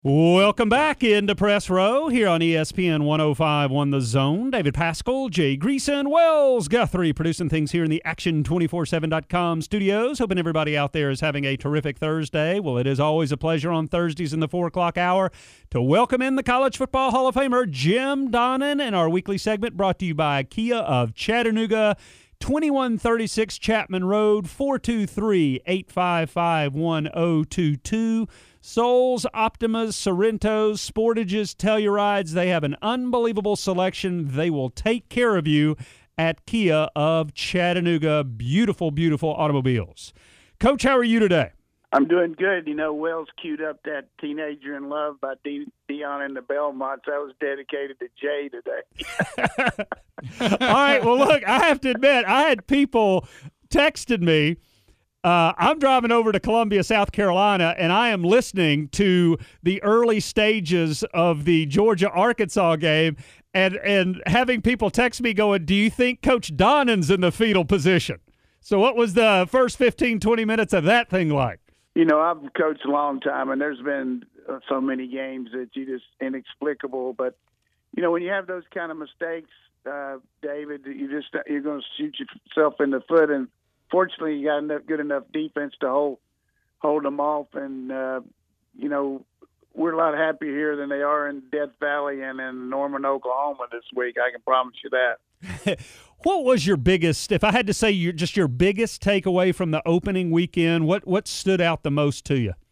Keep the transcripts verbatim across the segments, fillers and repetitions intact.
Welcome back into Press Row here on E S P N one oh five one The Zone. David Pascal, Jay Greason, Wells Guthrie producing things here in the action two forty-seven dot com studios. Hoping everybody out there is having a terrific Thursday. Well, it is always a pleasure on Thursdays in the four o'clock hour to welcome in the College Football Hall of Famer Jim Donnan and our weekly segment brought to you by Kia of Chattanooga. twenty-one thirty-six Chapman Road, four two three, eight five five, one oh two two. Souls, Optimas, Sorrentos, Sportages, Tellurides, they have an unbelievable selection. They will take care of you at Kia of Chattanooga. Beautiful, beautiful automobiles. Coach, how are you today? I'm doing good. You know, Wells queued up that Teenager in Love by De- Dion and the Belmonts. That was dedicated to Jay today. All right, well, look, I have to admit, I had people texted me. Uh, I'm driving over to Columbia, South Carolina, and I am listening to the early stages of the Georgia-Arkansas game and, and having people text me going, do you think Coach Donnan's in the fetal position? So what was the first fifteen, twenty minutes of that thing like? You know, I've coached a long time, and there's been uh, so many games that you just inexplicable. But, you know, when you have those kind of mistakes, uh, David, you just, you're going to shoot yourself in the foot. And fortunately, you got enough, good enough defense to hold hold them off. And, uh, you know, we're a lot happier here than they are in Death Valley and in Norman, Oklahoma this week. I can promise you that. What was your biggest, if I had to say your, just your biggest takeaway from the opening weekend, what, what stood out the most to you?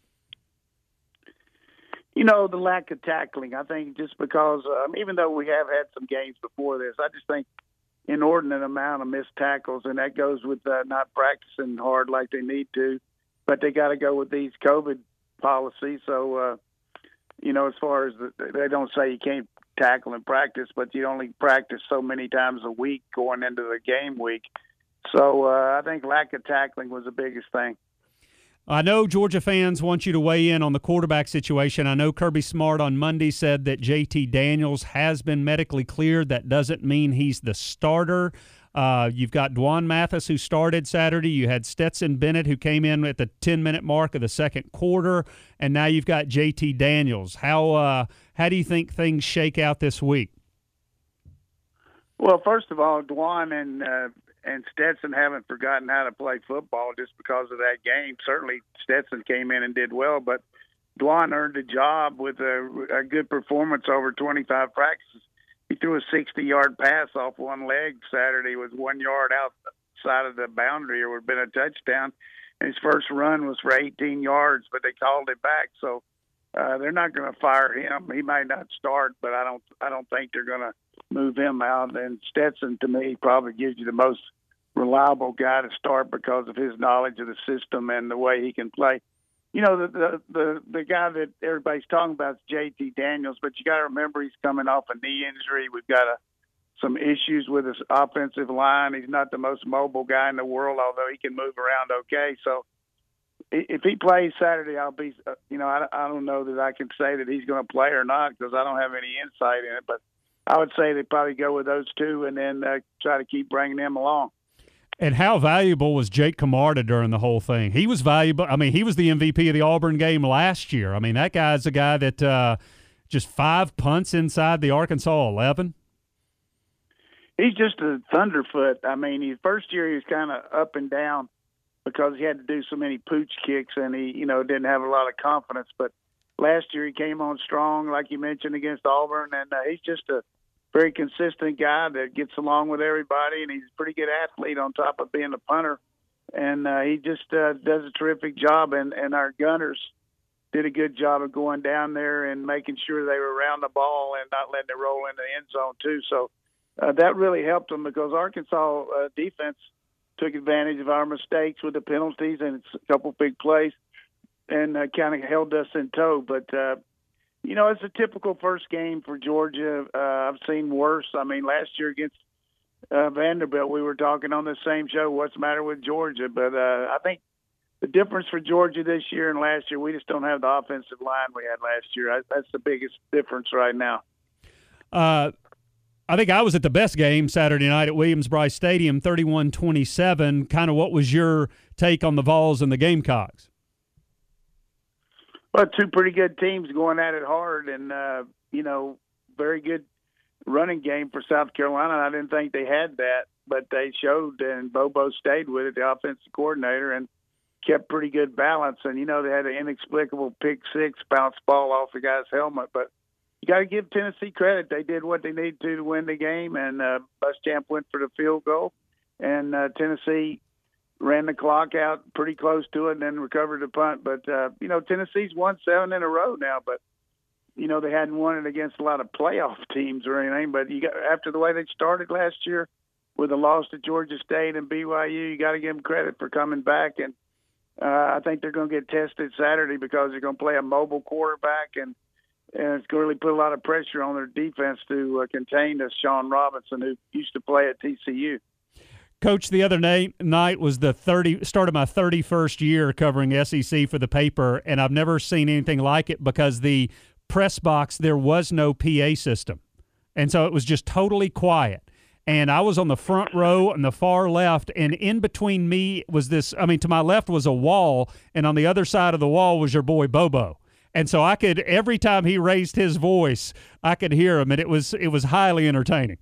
You know, the lack of tackling. I think just because, um, even though we have had some games before this, I just think inordinate amount of missed tackles, and that goes with uh, not practicing hard like they need to. But they got to go with these COVID policies. So, uh, you know, as far as the, they don't say you can't tackle in practice, but you only practice so many times a week going into the game week. So uh, I think lack of tackling was the biggest thing. I know Georgia fans want you to weigh in on the quarterback situation. I know Kirby Smart on Monday said that J T Daniels has been medically cleared. That doesn't mean he's the starter. Uh, you've got Dwan Mathis, who started Saturday. You had Stetson Bennett, who came in at the ten-minute mark of the second quarter. And now you've got J T Daniels. How, uh, how do you think things shake out this week? Well, first of all, Dwan and uh, and Stetson haven't forgotten how to play football just because of that game. Certainly Stetson came in and did well, but Dwan earned a job with a, a good performance over twenty-five practices. He threw a sixty-yard pass off one leg Saturday with one yard outside of the boundary, or would have been a touchdown. And his first run was for eighteen yards, but they called it back. So uh, they're not going to fire him. He might not start, but I don't I don't think they're going to move him out. And Stetson, to me, probably gives you the most reliable guy to start because of his knowledge of the system and the way he can play. You know, the the the, the guy that everybody's talking about is J T Daniels, but you got to remember he's coming off a knee injury. We've got a, some issues with his offensive line. He's not the most mobile guy in the world, although he can move around okay. So if he plays Saturday, I'll be, you know, I, I don't know that I can say that he's going to play or not because I don't have any insight in it, but I would say they'd probably go with those two and then uh, try to keep bringing them along. And how valuable was Jake Camarda during the whole thing? He was valuable. I mean, he was the M V P of the Auburn game last year. I mean, that guy's a guy that uh, just five punts inside the Arkansas eleven. He's just a thunderfoot. I mean, his first year he was kind of up and down because he had to do so many pooch kicks and he, you know, didn't have a lot of confidence. But last year he came on strong, like you mentioned, against Auburn, and uh, he's just a very consistent guy that gets along with everybody, and he's a pretty good athlete on top of being a punter. And uh, he just uh, does a terrific job, and, and our gunners did a good job of going down there and making sure they were around the ball and not letting it roll into the end zone, too. So uh, that really helped them because Arkansas uh, defense took advantage of our mistakes with the penalties and a couple big plays and uh, kind of held us in tow. But, uh, you know, it's a typical first game for Georgia. Uh, I've seen worse. I mean, last year against uh, Vanderbilt, we were talking on the same show, what's the matter with Georgia? But uh, I think the difference for Georgia this year and last year, we just don't have the offensive line we had last year. I, that's the biggest difference right now. Uh, I think I was at the best game Saturday night at Williams-Brice Stadium, thirty-one twenty-seven. Kind of what was your take on the Vols and the Gamecocks? Well, two pretty good teams going at it hard, and uh, you know, very good running game for South Carolina. I didn't think they had that, but they showed, and Bobo stayed with it, the offensive coordinator, and kept pretty good balance. And you know, they had an inexplicable pick six bounce ball off the guy's helmet, but you got to give Tennessee credit. They did what they needed to to win the game, and uh, Muschamp went for the field goal, and uh, Tennessee ran the clock out pretty close to it and then recovered the punt. But, uh, you know, Tennessee's won seven in a row now, but, you know, they hadn't won it against a lot of playoff teams or anything. But you got after the way they started last year with a loss to Georgia State and B Y U, you got to give them credit for coming back. And uh, I think they're going to get tested Saturday because they're going to play a mobile quarterback, and, and it's going to really put a lot of pressure on their defense to uh, contain this Sean Robinson, who used to play at T C U. Coach, the other night, night was the thirty start of my thirty-first year covering S E C for the paper, and I've never seen anything like it because the press box, there was no P A system. And so it was just totally quiet. And I was on the front row on the far left, and in between me was this – I mean, to my left was a wall, and on the other side of the wall was your boy Bobo. And so I could – every time he raised his voice, I could hear him, and it was it was highly entertaining.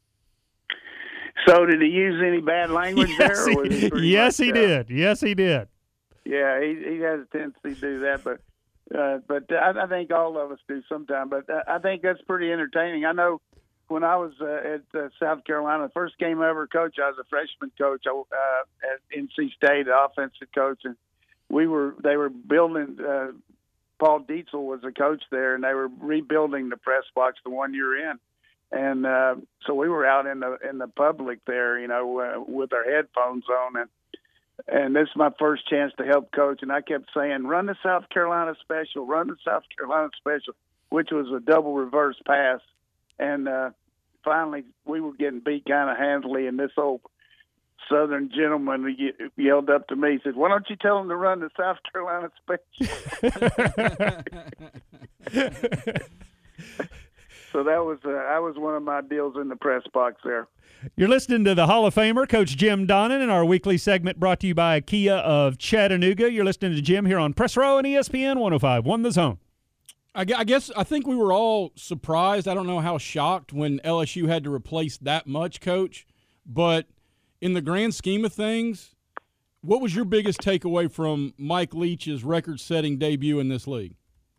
So did he use any bad language yes, there? Or was he, he yes, much, he uh, did. Yes, he did. Yeah, he he has a tendency to do that, but uh, but I, I think all of us do sometimes. But uh, I think that's pretty entertaining. I know when I was uh, at uh, South Carolina, the first game I ever coached, I was a freshman coach uh, at N C State, offensive coach, and we were they were building. Uh, Paul Dietzel was a coach there, and they were rebuilding the press box the one year in. And uh, so we were out in the in the public there, you know, uh, with our headphones on, and and this is my first chance to help coach. And I kept saying, "Run the South Carolina special, run the South Carolina special," which was a double reverse pass. And uh, finally, we were getting beat kind of handily, and this old Southern gentleman yelled up to me, he said, "Why don't you tell them to run the South Carolina special?" So that was uh, that was one of my deals in the press box there. You're listening to the Hall of Famer, Coach Jim Donnan, in our weekly segment brought to you by Kia of Chattanooga. You're listening to Jim here on Press Row and E S P N one oh five point one The Zone. I guess I think we were all surprised. I don't know how shocked when L S U had to replace that much, Coach. But in the grand scheme of things, what was your biggest takeaway from Mike Leach's record-setting debut in this league?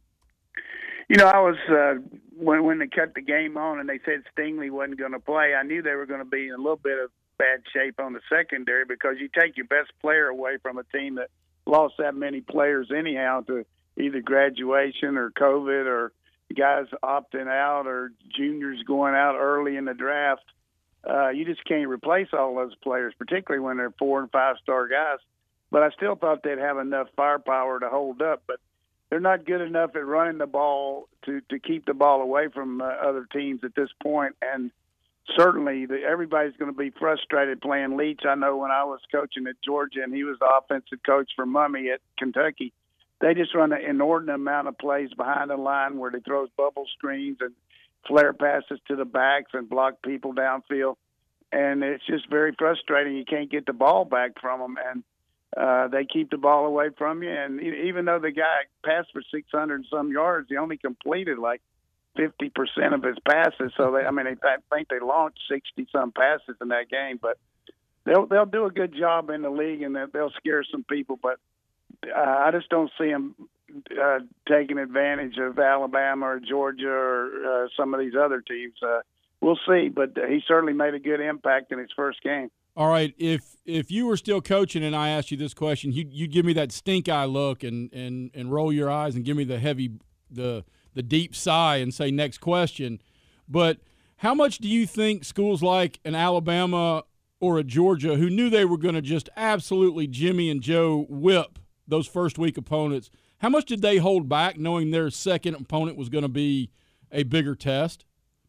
You know, I was uh, when when they cut the game on and they said Stingley wasn't going to play, I knew they were going to be in a little bit of bad shape on the secondary because you take your best player away from a team that lost that many players anyhow to either graduation or COVID or guys opting out or juniors going out early in the draft. Uh, you just can't replace all those players, particularly when they're four and five star guys. But I still thought they'd have enough firepower to hold up. But they're not good enough at running the ball to, to keep the ball away from uh, other teams at this point. And certainly the, everybody's going to be frustrated playing Leach. I know when I was coaching at Georgia and he was the offensive coach for Mummy at Kentucky, they just run an inordinate amount of plays behind the line where they throw bubble screens and flare passes to the backs and block people downfield. And it's just very frustrating. You can't get the ball back from them. And Uh, they keep the ball away from you, and even though the guy passed for six hundred and some yards, he only completed like fifty percent of his passes. So they, I mean, I think they launched sixty some passes in that game. But they'll they'll do a good job in the league, and they'll scare some people. But uh, I just don't see them uh, taking advantage of Alabama or Georgia or uh, some of these other teams. Uh, we'll see, but he certainly made a good impact in his first game. All right, if if you were still coaching and I asked you this question, you'd, you'd give me that stink eye look and, and, and roll your eyes and give me the heavy, the the deep sigh and say next question. But how much do you think schools like an Alabama or a Georgia, who knew they were going to just absolutely Jimmy and Joe whip those first week opponents, how much did they hold back knowing their second opponent was going to be a bigger test?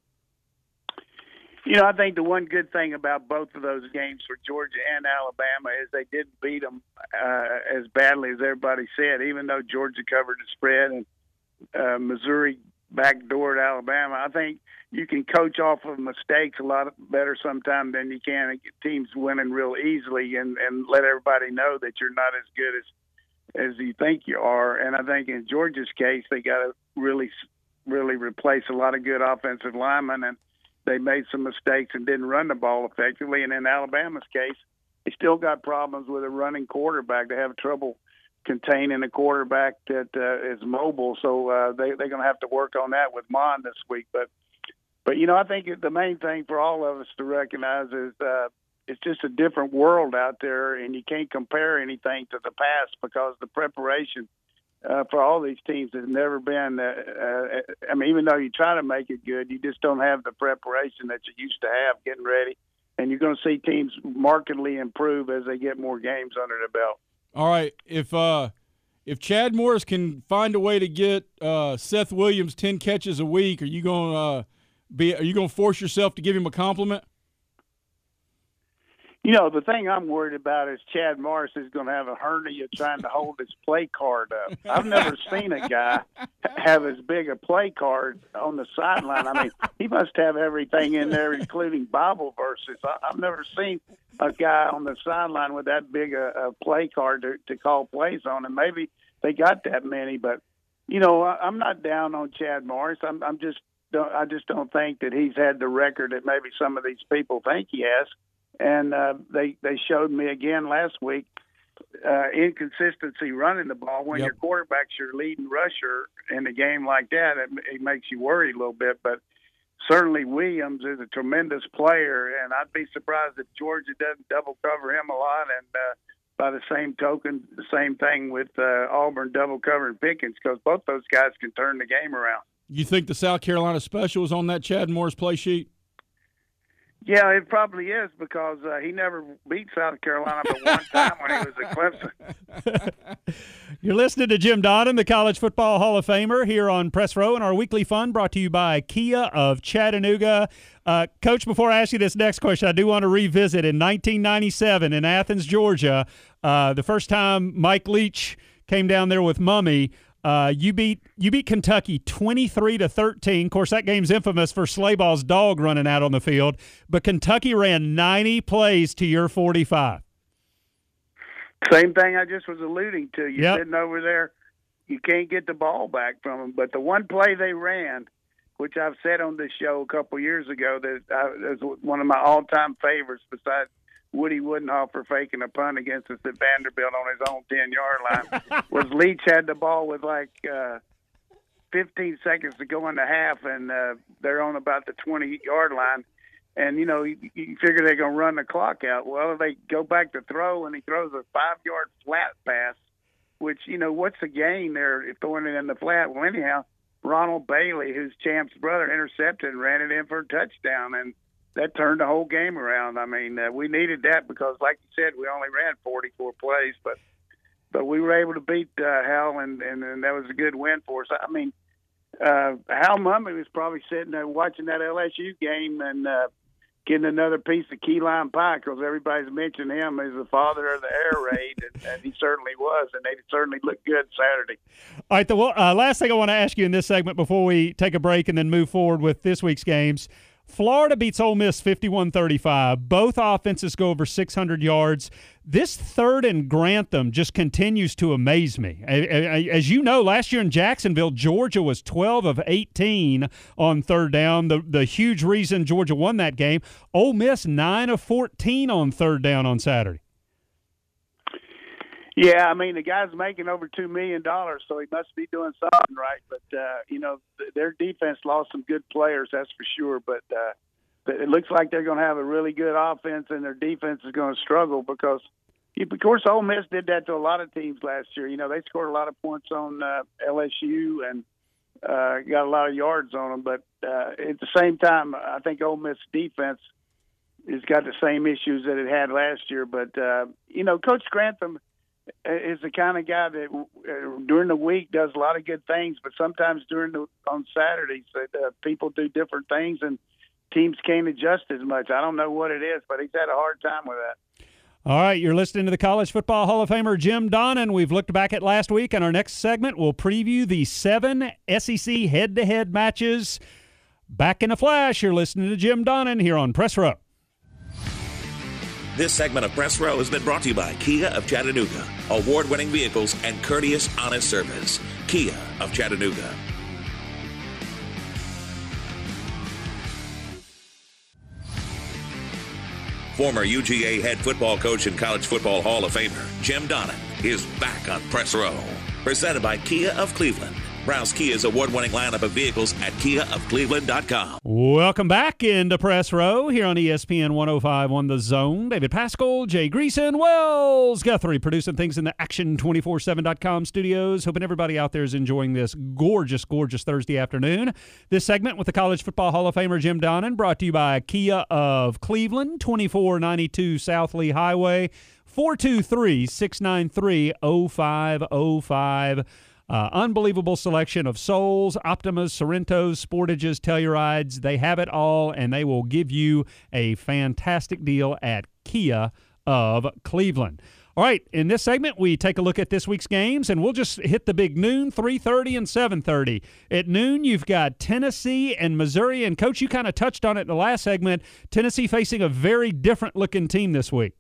You know, I think the one good thing about both of those games for Georgia and Alabama is they didn't beat them uh, as badly as everybody said, even though Georgia covered the spread and uh, Missouri backdoored Alabama. I think you can coach off of mistakes a lot better sometimes than you can get teams winning real easily and, and let everybody know that you're not as good as as you think you are. And I think in Georgia's case, they got to really, really replace a lot of good offensive linemen, and they made some mistakes and didn't run the ball effectively. And in Alabama's case, they still got problems with a running quarterback. They have trouble containing a quarterback that uh, is mobile. So uh, they, they're going to have to work on that with Mon this week. But, but you know, I think the main thing for all of us to recognize is uh, it's just a different world out there, and you can't compare anything to the past because the preparation uh, for all these teams has never been uh, uh, I mean, even though you try to make it good, you just don't have the preparation that you used to have getting ready. And you're going to see teams markedly improve as they get more games under their belt. All right, if uh, if Chad Morris can find a way to get uh, Seth Williams ten catches a week, are you going to uh, be? Are you going to force yourself to give him a compliment? You know, the thing I'm worried about is Chad Morris is going to have a hernia trying to hold his play card up. I've never seen a guy have as big a play card on the sideline. I mean, he must have everything in there, including Bible verses. I, I've never seen a guy on the sideline with that big a, a play card to, to call plays on, and maybe they got that many. But, you know, I, I'm not down on Chad Morris. I'm, I'm just, don't, I just don't think that he's had the record that maybe some of these people think he has. And uh, they they showed me again last week uh, inconsistency running the ball. When yep. your quarterback's your leading rusher in a game like that, it, it makes you worry a little bit. But certainly Williams is a tremendous player, and I'd be surprised if Georgia doesn't double cover him a lot. And uh, by the same token, the same thing with uh, Auburn double covering Pickens, because both those guys can turn the game around. You think the South Carolina special is on that Chad Morris play sheet? Yeah, it probably is, because uh, he never beat South Carolina but one time when he was at Clemson. You're listening to Jim Donnan, the College Football Hall of Famer, here on Press Row, and our weekly fun brought to you by Kia of Chattanooga. Uh, Coach, before I ask you this next question, I do want to revisit in nineteen ninety-seven in Athens, Georgia, uh, the first time Mike Leach came down there with Mummy. Uh, you beat you beat Kentucky twenty-three to thirteen. Of course, that game's infamous for Slayball's dog running out on the field. But Kentucky ran ninety plays to your forty-five. Same thing I just was alluding to. You're yep. sitting over there, you can't get the ball back from them. But the one play they ran, which I've said on this show a couple years ago, that I, is one of my all-time favorites besides Woody Woodenhofer faking a punt against us at Vanderbilt on his own ten-yard line, was Leach had the ball with like uh, fifteen seconds to go in the half, and uh, they're on about the twenty-yard line. And, you know, you, you figure they're going to run the clock out. Well, they go back to throw, and he throws a five-yard flat pass, which, you know, what's the gain there if throwing it in the flat? Well, anyhow, Ronald Bailey, who's Champ's brother, intercepted and ran it in for a touchdown, and that turned the whole game around. I mean, uh, we needed that because, like you said, we only ran forty-four plays, but but we were able to beat uh, Hal, and, and, and that was a good win for us. I mean, uh, Hal Mummy was probably sitting there watching that L S U game and uh, getting another piece of key lime pie, because everybody's mentioned him as the father of the air raid, and, and he certainly was, and they certainly looked good Saturday. All right, the uh, last thing I want to ask you in this segment before we take a break and then move forward with this week's games. Florida beats Ole Miss fifty-one thirty-five. Both offenses go over six hundred yards. This third and Grantham just continues to amaze me. As you know, last year in Jacksonville, Georgia was twelve of eighteen on third down. The, the huge reason Georgia won that game. Ole Miss nine of fourteen on third down on Saturday. Yeah, I mean, the guy's making over two million dollars, so he must be doing something right. But, uh, you know, th- their defense lost some good players, that's for sure. But, uh, but it looks like they're going to have a really good offense, and their defense is going to struggle because, of course, Ole Miss did that to a lot of teams last year. You know, they scored a lot of points on uh, L S U and uh, got a lot of yards on them. But uh, at the same time, I think Ole Miss defense has got the same issues that it had last year. But, uh, you know, Coach Grantham is the kind of guy that uh, during the week does a lot of good things, but sometimes during the on Saturdays uh, people do different things and teams can't adjust as much. I don't know what it is, but he's had a hard time with that. All right, you're listening to the College Football Hall of Famer Jim Donnan. We've looked back at last week. In our next segment, we'll preview the seven S E C head-to-head matches. Back in a flash, you're listening to Jim Donnan here on Press Row. This segment of Press Row has been brought to you by Kia of Chattanooga. Award-winning vehicles and courteous, honest service. Kia of Chattanooga. Former U G A head football coach and College Football Hall of Famer Jim Donnan is back on Press Row. Presented by Kia of Cleveland. Browse Kia's award-winning lineup of vehicles at kia of cleveland dot com. Welcome back into Press Row here on E S P N one oh five on The Zone. David Pascal, Jay Greason, Wells Guthrie producing things in the action two forty-seven dot com studios. Hoping everybody out there is enjoying this gorgeous, gorgeous Thursday afternoon. This segment with the College Football Hall of Famer Jim Donnan brought to you by Kia of Cleveland, twenty-four ninety-two South Lee Highway, four two three, six nine three, oh five oh five. Uh, unbelievable selection of Souls, Optimas, Sorrentos, Sportages, Tellurides. They have it all, and they will give you a fantastic deal at Kia of Cleveland. All right, in this segment, we take a look at this week's games, and we'll just hit the big noon, three thirty and seven thirty. At noon, you've got Tennessee and Missouri, and, Coach, you kind of touched on it in the last segment. Tennessee facing a very different-looking team this week.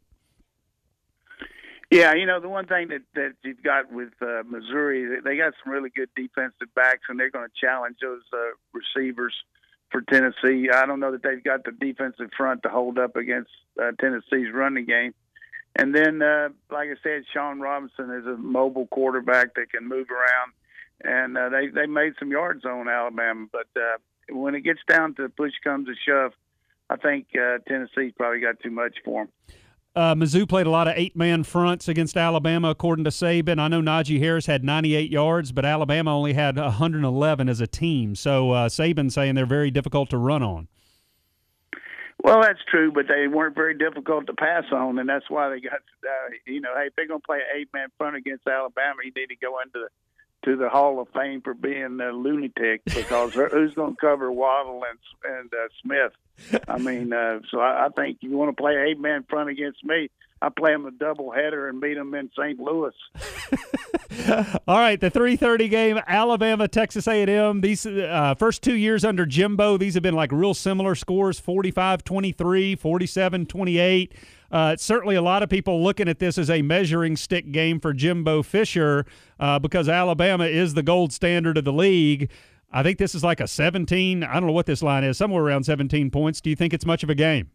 Yeah, you know, the one thing that, that you've got with uh, Missouri, they got some really good defensive backs, and they're going to challenge those uh, receivers for Tennessee. I don't know that they've got the defensive front to hold up against uh, Tennessee's running game. And then, uh, like I said, Sean Robinson is a mobile quarterback that can move around, and uh, they, they made some yards on Alabama. But uh, when it gets down to push comes to shove, I think uh, Tennessee's probably got too much for them. Uh, Mizzou played a lot of eight-man fronts against Alabama, according to Saban. I know Najee Harris had ninety-eight yards, but Alabama only had one hundred eleven as a team. So uh, Saban saying they're very difficult to run on. Well, that's true, but they weren't very difficult to pass on, and that's why they got, uh, you know, hey, if they're going to play an eight-man front against Alabama, you need to go into the to the Hall of Fame for being a lunatic, because who's going to cover Waddle and, and uh, Smith? I mean, uh, so I, I think you want to play eight-man front against me, I play them a doubleheader and beat them in Saint Louis. All right, the three thirty game, Alabama, Texas A and M. These uh, first two years under Jimbo, these have been like real similar scores, forty-five twenty-three, forty-seven twenty-eight. Uh, certainly a lot of people looking at this as a measuring stick game for Jimbo Fisher uh, because Alabama is the gold standard of the league. I think this is like a seventeen, I don't know what this line is, somewhere around seventeen points. Do you think it's much of a game?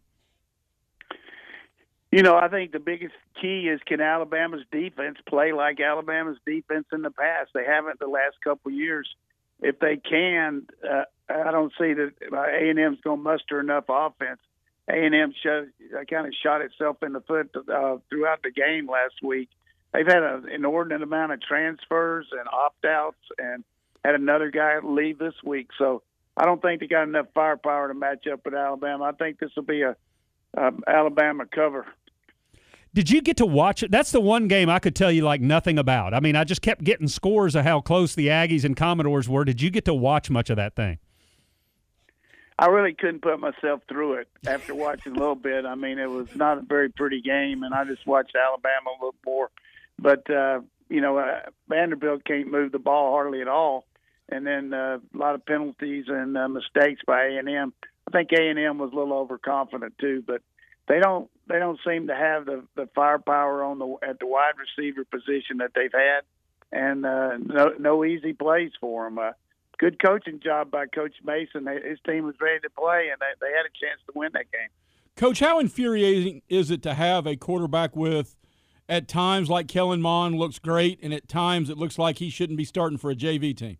You know, I think the biggest key is, can Alabama's defense play like Alabama's defense in the past? They haven't the last couple of years. If they can, uh, I don't see that A and M's going to muster enough offense. A and M shot, kind of shot itself in the foot uh, throughout the game last week. They've had an inordinate amount of transfers and opt-outs and had another guy leave this week. So I don't think they got enough firepower to match up with Alabama. I think this will be a um, Alabama cover. Did you get to watch it? That's the one game I could tell you like nothing about. I mean, I just kept getting scores of how close the Aggies and Commodores were. Did you get to watch much of that thing? I really couldn't put myself through it after watching a little bit. I mean, it was not a very pretty game, and I just watched Alabama a little more. But, uh, you know, uh, Vanderbilt can't move the ball hardly at all, and then uh, a lot of penalties and uh, mistakes by A and M. I think A and M was a little overconfident too, but they don't they don't seem to have the, the firepower on the at the wide receiver position that they've had, and uh, no no easy plays for them. Uh, good coaching job by Coach Mason. They, his team was ready to play, and they, they had a chance to win that game. Coach, how infuriating is it to have a quarterback with, at times like Kellen Mond looks great, and at times it looks like he shouldn't be starting for a J V team?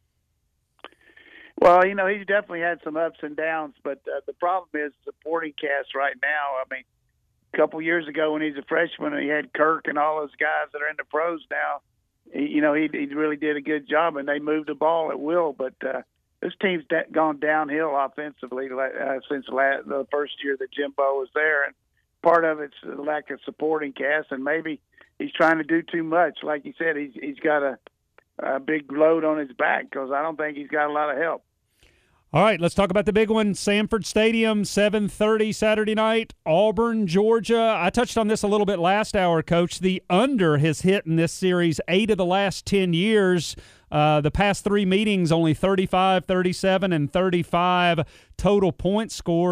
Well, you know, he's definitely had some ups and downs, but uh, the problem is supporting cast right now. I mean, a couple years ago when he's a freshman and he had Kirk and all those guys that are in the pros now, he, you know, he, he really did a good job, and they moved the ball at will. But uh, this team's da- gone downhill offensively uh, since la- the first year that Jimbo was there, and part of it's the lack of supporting cast, and maybe he's trying to do too much. Like you said, he's he's got a, a big load on his back because I don't think he's got a lot of help. All right, let's talk about the big one. Sanford Stadium, seven thirty Saturday night, Auburn, Georgia. I touched on this a little bit last hour, Coach. The under has hit in this series eight of the last ten years. Uh, the past three meetings, only thirty-five, thirty-seven, and thirty-five total points scored.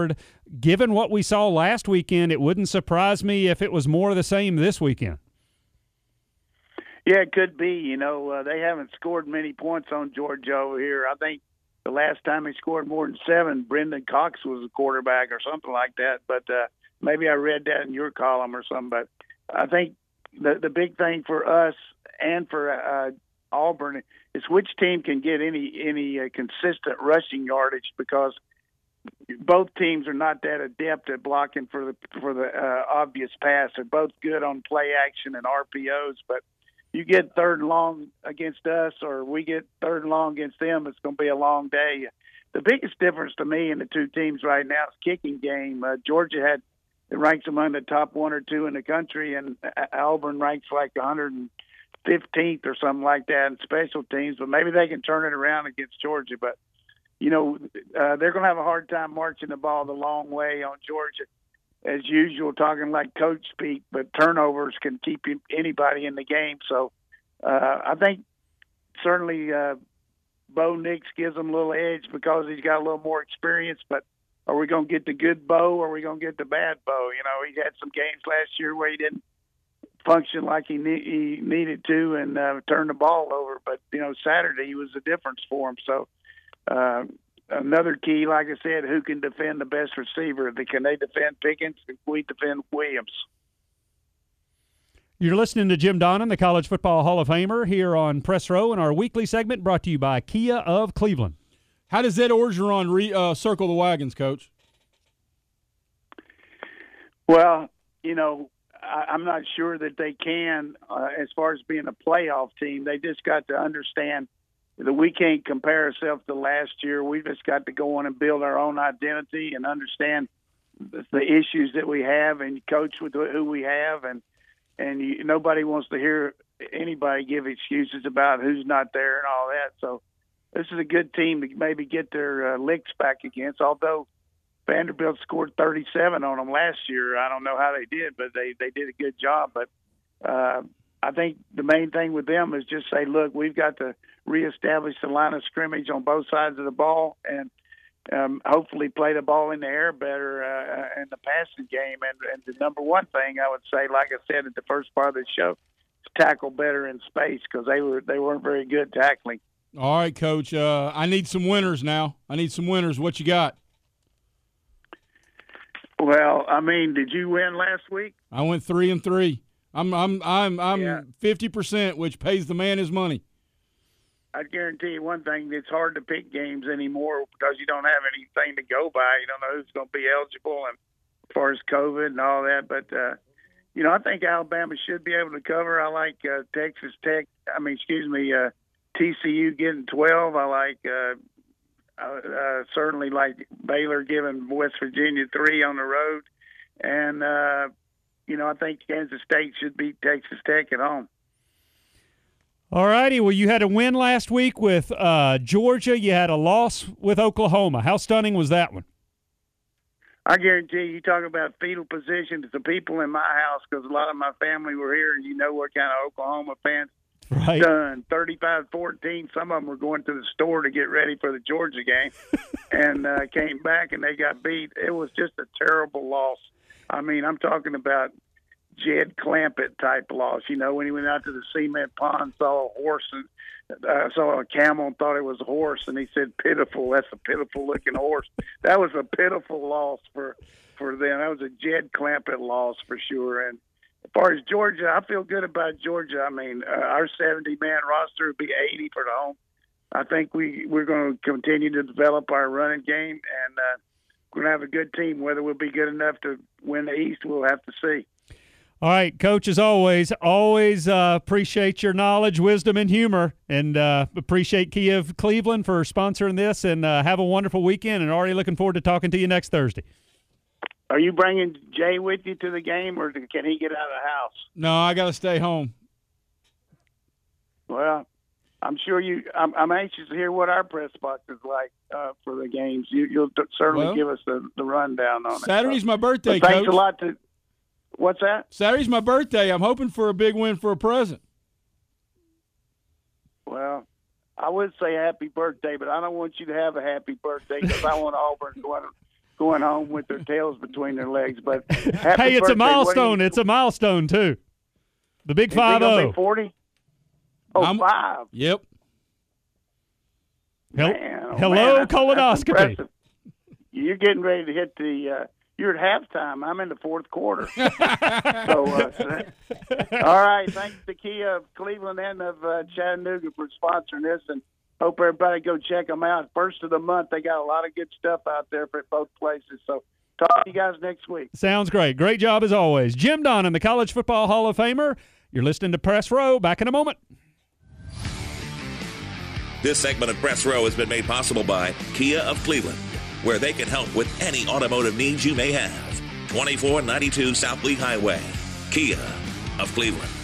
given what we saw last weekend, it wouldn't surprise me if it was more of the same this weekend. Yeah, it could be. You know, uh, they haven't scored many points on Georgia over here. I think the last time he scored more than seven, Brendan Cox was the quarterback or something like that. But uh, maybe I read that in your column or something. But I think the the big thing for us and for uh, Auburn is which team can get any any uh, consistent rushing yardage, because both teams are not that adept at blocking for the for the uh, obvious pass. They're both good on play action and R P Os, but you get third and long against us or we get third and long against them, it's going to be a long day. The biggest difference to me in the two teams right now is kicking game. Uh, Georgia had it ranks among the top one or two in the country, and Auburn ranks like one hundred fifteenth or something like that in special teams. But maybe they can turn it around against Georgia. But, you know, uh, they're going to have a hard time marching the ball the long way on Georgia. As usual, talking like coach speak, but turnovers can keep anybody in the game. So uh, I think certainly uh, Bo Nix gives them a little edge because he's got a little more experience. But are we going to get the good Bo or are we going to get the bad Bo? You know, he had some games last year where he didn't function like he, ne- he needed to and uh, turn the ball over. But, you know, Saturday he was the difference for him. So, uh, another key, like I said, who can defend the best receiver? Can they defend Pickens? Can we defend Williams? You're listening to Jim Donnan, the College Football Hall of Famer, here on Press Row in our weekly segment brought to you by Kia of Cleveland. How does Ed Orgeron re, uh, circle the wagons, Coach? Well, you know, I, I'm not sure that they can uh, as far as being a playoff team. They just got to understand that we can't compare ourselves to last year. We've just got to go on and build our own identity and understand the issues that we have and coach with who we have. And, and you, nobody wants to hear anybody give excuses about who's not there and all that. So this is a good team to maybe get their uh, licks back against, although Vanderbilt scored thirty-seven on them last year. I don't know how they did, but they, they did a good job. But uh, I think the main thing with them is just say, look, we've got to reestablish the line of scrimmage on both sides of the ball and um, hopefully play the ball in the air better uh, in the passing game. And, and the number one thing I would say, like I said at the first part of the show, is tackle better in space because they, were, they weren't very good tackling. All right, Coach. Uh, I need some winners now. I need some winners. What you got? Well, I mean, did you win last week? I went three and three. I'm I'm I'm I'm fifty yeah. percent, which pays the man his money. I guarantee you one thing: it's hard to pick games anymore because you don't have anything to go by. You don't know who's going to be eligible, and as far as COVID and all that. But uh, you know, I think Alabama should be able to cover. I like uh, Texas Tech. I mean, excuse me, uh, T C U getting twelve. I like uh, uh, certainly like Baylor giving West Virginia three on the road, and uh, you know, I think Kansas State should beat Texas Tech at home. All righty. Well, you had a win last week with uh, Georgia. You had a loss with Oklahoma. How stunning was that one? I guarantee you, you talk about fetal position to the people in my house, because a lot of my family were here, and you know what kind of Oklahoma fans right. done. thirty-five fourteen, some of them were going to the store to get ready for the Georgia game and uh, came back, and they got beat. It was just a terrible loss. I mean, I'm talking about Jed Clampett type loss. You know, when he went out to the cement pond, saw a horse and uh, saw a camel and thought it was a horse, and he said, "Pitiful. That's a pitiful looking horse." That was a pitiful loss for for them. That was a Jed Clampett loss for sure. And as far as Georgia, I feel good about Georgia. I mean, uh, our seventy man roster would be eighty for the home. I think we we're going to continue to develop our running game, and uh, we're going to have a good team. Whether we'll be good enough to win the East, we'll have to see. All right, Coach, as always, always uh, appreciate your knowledge, wisdom, and humor, and uh, appreciate Kia of Cleveland for sponsoring this, and uh, have a wonderful weekend, and already looking forward to talking to you next Thursday. Are you bringing Jay with you to the game, or can he get out of the house? No, I got to stay home. Well, I'm sure you I'm, – I'm anxious to hear what our press box is like uh, for the games. You, you'll t- certainly well, give us the, the rundown on Saturday's it. Saturday's my birthday, but thanks Coach. Thanks a lot to – what's that? Saturday's my birthday. I'm hoping for a big win for a present. Well, I would say happy birthday, but I don't want you to have a happy birthday because I want Auburn going going home with their tails between their legs. But happy hey, it's birthday. a milestone. You, it's a milestone too. The big five zero. forty. Oh, I'm, five. Yep. Hel- Man, oh, Hello, man, that's, colonoscopy. that's impressive. You're getting ready to hit the. Uh, you're at halftime. I'm in the fourth quarter. so, uh, so, all right. Thanks to Kia of Cleveland and of uh, Chattanooga for sponsoring this, and hope everybody go check them out. First of the month, they got a lot of good stuff out there for both places. So, talk to you guys next week. Sounds great. Great job as always, Jim Donnan, the College Football Hall of Famer. You're listening to Press Row. Back in a moment. This segment of Press Row has been made possible by Kia of Cleveland, where they can help with any automotive needs you may have. twenty-four ninety-two South Lee Highway. Kia of Cleveland.